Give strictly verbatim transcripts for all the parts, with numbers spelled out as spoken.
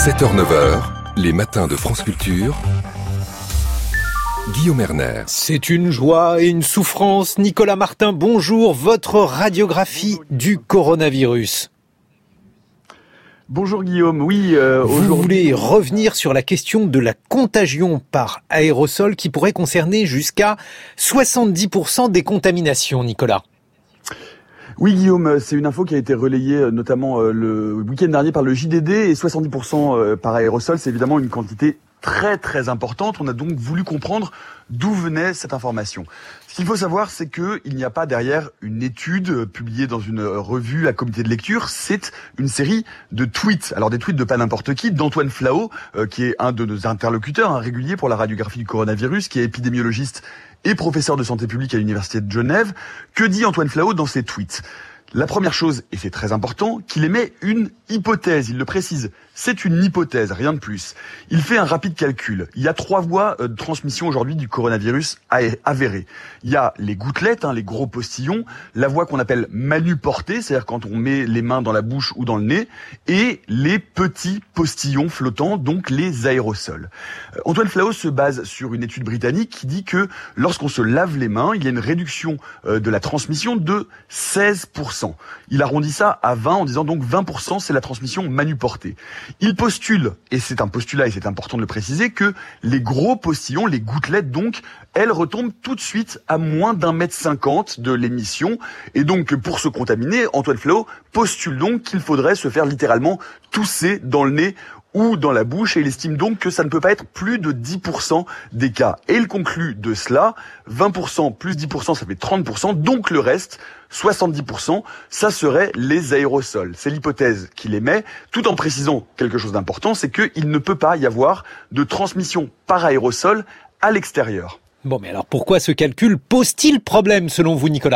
sept heures neuf heures, les matins de France Culture. Guillaume Erner. C'est une joie et une souffrance. Nicolas Martin, bonjour. Votre radiographie du coronavirus. Bonjour Guillaume, oui. Euh, Vous voulez revenir sur la question de la contagion par aérosol qui pourrait concerner jusqu'à soixante-dix pour cent des contaminations, Nicolas. Oui Guillaume, c'est une info qui a été relayée notamment le week-end dernier par le J D D et soixante-dix pour cent par aérosol, c'est évidemment une quantité très très importante. On a donc voulu comprendre d'où venait cette information. Ce qu'il faut savoir, c'est que il n'y a pas derrière une étude publiée dans une revue à comité de lecture, c'est une série de tweets. Alors des tweets de pas n'importe qui, d'Antoine Flahault, euh, qui est un de nos interlocuteurs hein, réguliers pour la radiographie du coronavirus, qui est épidémiologiste et professeur de santé publique à l'université de Genève. Que dit Antoine Flahault dans ses tweets ? La première chose, et c'est très important, qu'il émet une hypothèse, il le précise. C'est une hypothèse, rien de plus. Il fait un rapide calcul. Il y a trois voies de transmission aujourd'hui du coronavirus avérées. Il y a les gouttelettes, hein, les gros postillons, la voie qu'on appelle manuportée, c'est-à-dire quand on met les mains dans la bouche ou dans le nez, et les petits postillons flottants, donc les aérosols. Antoine Flahault se base sur une étude britannique qui dit que lorsqu'on se lave les mains, il y a une réduction de la transmission de seize pour cent. Il arrondit ça à vingt en disant donc vingt pour cent c'est la transmission manuportée. Il postule, et c'est un postulat et c'est important de le préciser, que les gros postillons, les gouttelettes donc, elles retombent tout de suite à moins d'un mètre cinquante de l'émission. Et donc pour se contaminer, Antoine Flahault postule donc qu'il faudrait se faire littéralement tousser dans le nez ou dans la bouche, et il estime donc que ça ne peut pas être plus de dix pour cent des cas. Et il conclut de cela, vingt pour cent plus dix pour cent, ça fait trente pour cent, donc le reste, soixante-dix pour cent, ça serait les aérosols. C'est l'hypothèse qu'il émet, tout en précisant quelque chose d'important, c'est qu'il ne peut pas y avoir de transmission par aérosol à l'extérieur. Bon, mais alors pourquoi ce calcul pose-t-il problème selon vous, Nicolas ?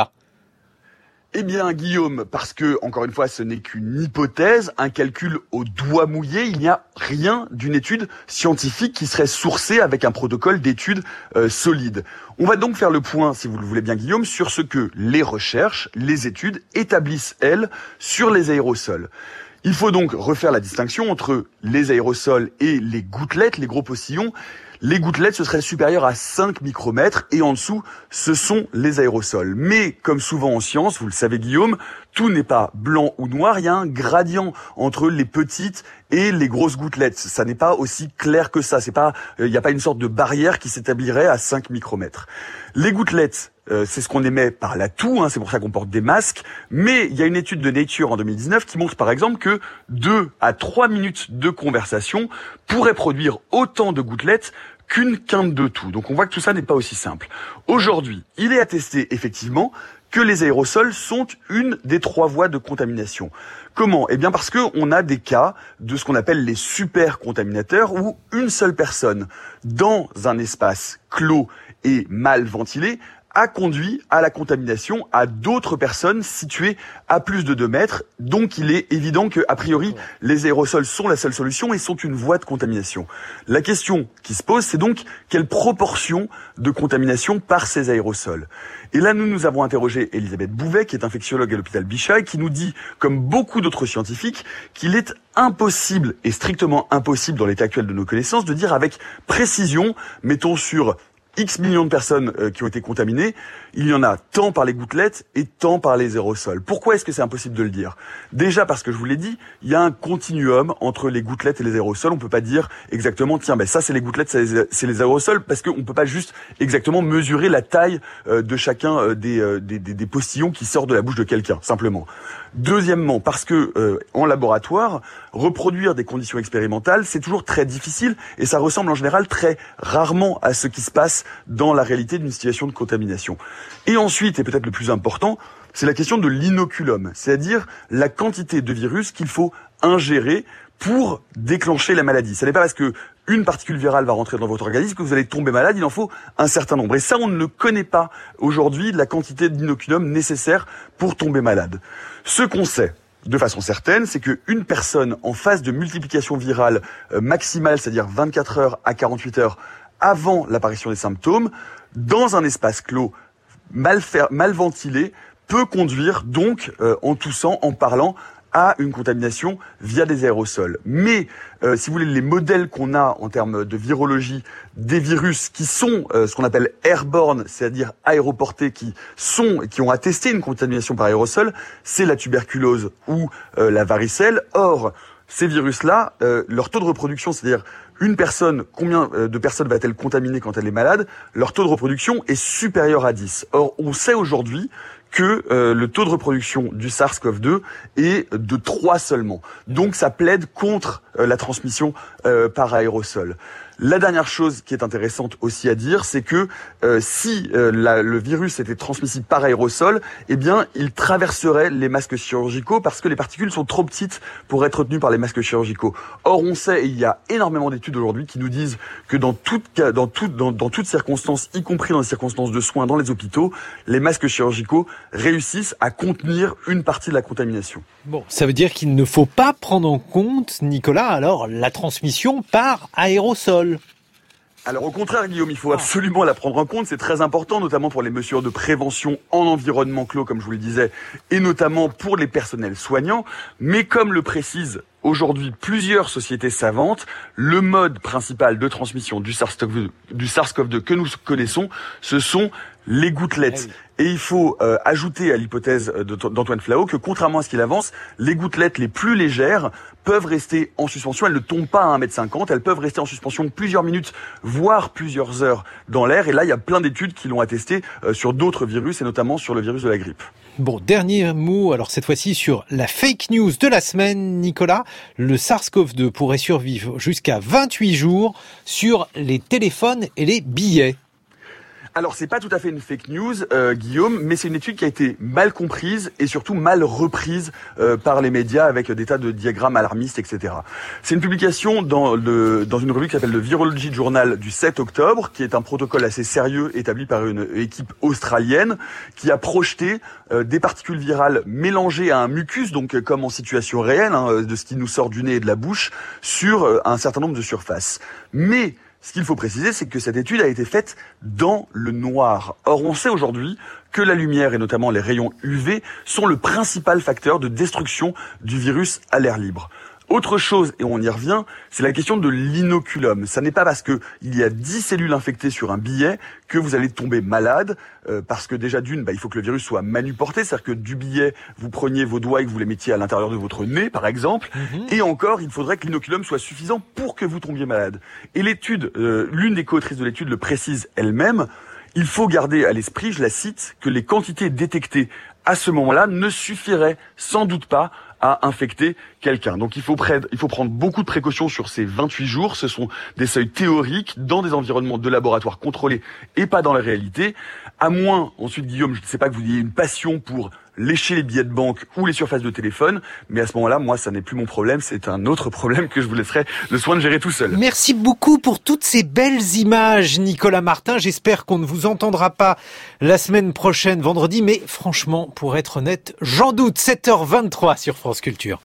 Eh bien, Guillaume, parce que, encore une fois, ce n'est qu'une hypothèse, un calcul au doigt mouillé. Il n'y a rien d'une étude scientifique qui serait sourcée avec un protocole d'étude euh, solide. On va donc faire le point, si vous le voulez bien, Guillaume, sur ce que les recherches, les études établissent, elles, sur les aérosols. Il faut donc refaire la distinction entre les aérosols et les gouttelettes, les gros postillons. Les gouttelettes, ce serait supérieur à cinq micromètres et en dessous, ce sont les aérosols. Mais, comme souvent en science, vous le savez Guillaume, tout n'est pas blanc ou noir, il y a un gradient entre les petites et les grosses gouttelettes. Ça n'est pas aussi clair que ça, c'est pas, il n'y a pas une sorte de barrière qui s'établirait à cinq micromètres. Les gouttelettes, euh, c'est ce qu'on émet par la toux, hein, c'est pour ça qu'on porte des masques, mais il y a une étude de Nature en deux mille dix-neuf qui montre par exemple que deux à trois minutes de conversation pourraient produire autant de gouttelettes qu'une quinte de toux. Donc on voit que tout ça n'est pas aussi simple. Aujourd'hui, il est attesté effectivement que les aérosols sont une des trois voies de contamination. Comment ? Eh bien parce que on a des cas de ce qu'on appelle les super contaminateurs où une seule personne dans un espace clos et mal ventilé a conduit à la contamination à d'autres personnes situées à plus de deux mètres. Donc il est évident que, a priori, les aérosols sont la seule solution et sont une voie de contamination. La question qui se pose, c'est donc quelle proportion de contamination par ces aérosols ? Et là, nous nous avons interrogé Elisabeth Bouvet, qui est infectiologue à l'hôpital Bichat, qui nous dit, comme beaucoup d'autres scientifiques, qu'il est impossible, et strictement impossible dans l'état actuel de nos connaissances, de dire avec précision, mettons sur X millions de personnes euh, qui ont été contaminées, il y en a tant par les gouttelettes et tant par les aérosols. Pourquoi est-ce que c'est impossible de le dire ? Déjà parce que je vous l'ai dit, il y a un continuum entre les gouttelettes et les aérosols. On peut pas dire exactement, tiens, ben ça c'est les gouttelettes, c'est les aérosols, parce qu'on peut pas juste exactement mesurer la taille euh, de chacun euh, des, euh, des, des, des postillons qui sortent de la bouche de quelqu'un, simplement. Deuxièmement, parce que euh, en laboratoire, reproduire des conditions expérimentales, c'est toujours très difficile et ça ressemble en général très rarement à ce qui se passe dans la réalité d'une situation de contamination. Et ensuite, et peut-être le plus important, c'est la question de l'inoculum, c'est-à-dire la quantité de virus qu'il faut ingérer pour déclencher la maladie. Ce n'est pas parce que une particule virale va rentrer dans votre organisme que vous allez tomber malade, il en faut un certain nombre. Et ça, on ne le connaît pas aujourd'hui, la quantité d'inoculum nécessaire pour tomber malade. Ce qu'on sait, de façon certaine, c'est qu'une personne en phase de multiplication virale euh, maximale, c'est-à-dire vingt-quatre heures à quarante-huit heures avant l'apparition des symptômes, dans un espace clos mal, fer- mal ventilé, peut conduire donc, euh, en toussant, en parlant, à une contamination via des aérosols. Mais euh, si vous voulez, les modèles qu'on a en termes de virologie des virus qui sont euh, ce qu'on appelle airborne, c'est-à-dire aéroportés, qui sont qui ont attesté une contamination par aérosol, c'est la tuberculose ou euh, la varicelle. Or, ces virus-là, euh, leur taux de reproduction, c'est-à-dire une personne, combien de personnes va-t-elle contaminer quand elle est malade, leur taux de reproduction est supérieur à dix. Or, on sait aujourd'hui que euh, le taux de reproduction du SARS-C o V deux est de trois seulement. Donc ça plaide contre euh, la transmission euh, par aérosol. La dernière chose qui est intéressante aussi à dire, c'est que euh, si euh, la, le virus était transmissible par aérosol, eh bien, il traverserait les masques chirurgicaux parce que les particules sont trop petites pour être retenues par les masques chirurgicaux. Or, on sait, et il y a énormément d'études aujourd'hui qui nous disent que dans toute, dans toute, dans, dans toutes circonstances, y compris dans les circonstances de soins dans les hôpitaux, les masques chirurgicaux réussissent à contenir une partie de la contamination. Bon, ça veut dire qu'il ne faut pas prendre en compte, Nicolas, alors la transmission par aérosol. Alors au contraire, Guillaume, il faut absolument la prendre en compte. C'est très important, notamment pour les mesures de prévention en environnement clos, comme je vous le disais, et notamment pour les personnels soignants. Mais comme le précisent aujourd'hui plusieurs sociétés savantes, le mode principal de transmission du SARS-C o V deux, du SARS-C o V deux que nous connaissons, ce sont les gouttelettes. Et il faut euh, ajouter à l'hypothèse d'Antoine Flahault que, contrairement à ce qu'il avance, les gouttelettes les plus légères peuvent rester en suspension. Elles ne tombent pas à un mètre cinquante, elles peuvent rester en suspension plusieurs minutes, voire plusieurs heures dans l'air. Et là, il y a plein d'études qui l'ont attesté euh, sur d'autres virus, et notamment sur le virus de la grippe. Bon, dernier mot, alors cette fois-ci sur la fake news de la semaine, Nicolas. Le SARS-C o V deux pourrait survivre jusqu'à vingt-huit jours sur les téléphones et les billets. Alors, c'est pas tout à fait une fake news, euh, Guillaume, mais c'est une étude qui a été mal comprise et surtout mal reprise euh, par les médias avec des tas de diagrammes alarmistes, et cetera. C'est une publication dans, le, dans une revue qui s'appelle le Virology Journal du sept octobre, qui est un protocole assez sérieux établi par une équipe australienne qui a projeté euh, des particules virales mélangées à un mucus, donc euh, comme en situation réelle, hein, de ce qui nous sort du nez et de la bouche, sur euh, un certain nombre de surfaces. Mais ce qu'il faut préciser, c'est que cette étude a été faite dans le noir. Or, on sait aujourd'hui que la lumière, et notamment les rayons U V, sont le principal facteur de destruction du virus à l'air libre. Autre chose, et on y revient, c'est la question de l'inoculum. Ça n'est pas parce que il y a dix cellules infectées sur un billet que vous allez tomber malade, euh, parce que déjà d'une, bah, il faut que le virus soit manuporté, c'est-à-dire que du billet, vous preniez vos doigts et que vous les mettiez à l'intérieur de votre nez, par exemple, mmh. Et encore, il faudrait que l'inoculum soit suffisant pour que vous tombiez malade. Et l'étude, euh, l'une des co-autrices de l'étude le précise elle-même, il faut garder à l'esprit, je la cite, que les quantités détectées à ce moment-là ne suffiraient sans doute pas à infecter quelqu'un. Donc il faut, prendre, il faut prendre beaucoup de précautions sur ces vingt-huit jours. Ce sont des seuils théoriques dans des environnements de laboratoire contrôlés et pas dans la réalité. À moins, ensuite Guillaume, je ne sais pas que vous ayez une passion pour lécher les billets de banque ou les surfaces de téléphone, mais à ce moment-là, moi, ça n'est plus mon problème, c'est un autre problème que je vous laisserai le soin de gérer tout seul. Merci beaucoup pour toutes ces belles images, Nicolas Martin. J'espère qu'on ne vous entendra pas la semaine prochaine, vendredi, mais franchement, pour être honnête, j'en doute. sept heures vingt-trois sur France Culture.